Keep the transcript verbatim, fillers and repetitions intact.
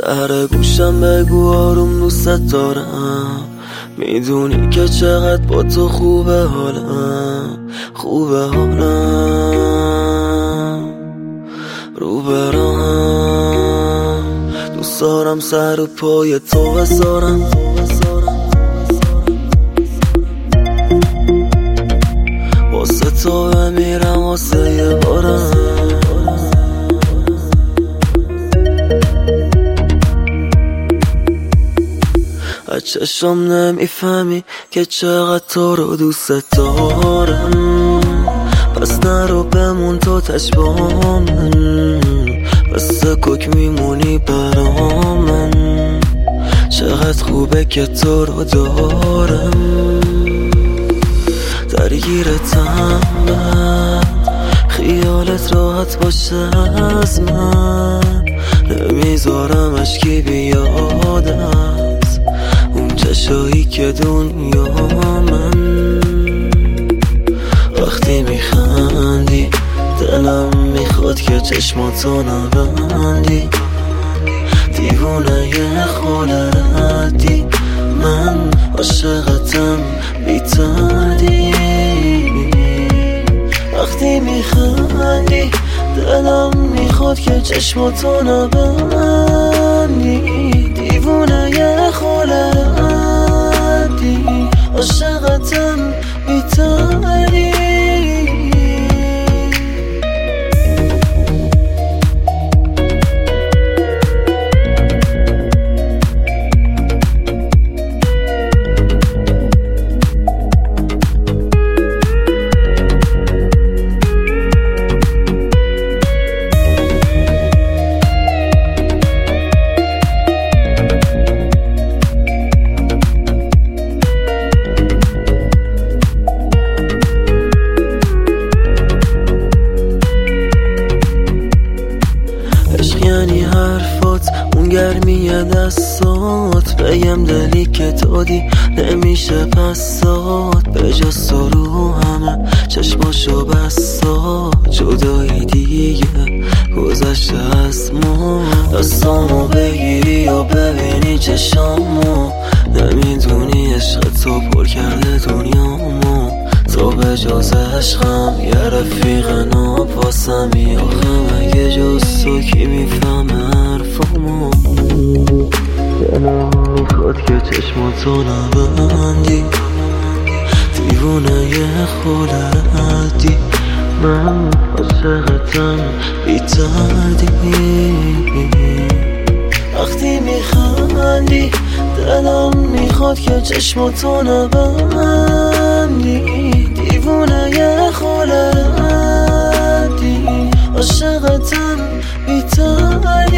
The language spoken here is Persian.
ته گوشم بگو آروم دوست دارم، میدونی که چقدر با تو خوبه حالم، خوبه حالم رو برم. دوست دارم سر و پای تو بذارم، واسه تو بمیرم واسه یه بارم. از چشم نمیفهمی که چقدر تو رو دوست دارم، پس نرو بمون تو تش با من، مثل کوک میمونی برا من. چقدر خوبه که تو رو دارم، درگیرتم من، خیالت راحت باشه از من، نمیذارم اشکی بیاد از اون چشایی که دنیا من. وقتی میخندی دلم میخواد که چشماتو نبندی، دیوونه یه خاله ردی، من عاشقتم بی‌تردی. وقتی میخندی دلم میخواد که چشماتو نبندی، دیوونه یه خاله ردی، عاشقتم بی‌تردی. یعنی حرفات اون گرمی دستات، بگم دلی که دادی نمیشه پسات، به جز تو رو همه چشماشو بسات. جدایی دیگه گذشته از ما، دستامو بگیری و ببینی چشامو، نمیدونی عشق تو پر کرده دنیامو. تو به جز عشقم یه رفیق ناپاسمی، آخه مگه جز تو کی میفهمه حرفامو. دلم میخواد که چشماتو نبندی، دیوونه یه خاله ردی، من عاشقتم بی‌تردی. وقتی میخندی دلم میخواد که چشماتو نبندی، دیوونه یه خاله ردی، عاشقتم بی‌تردی.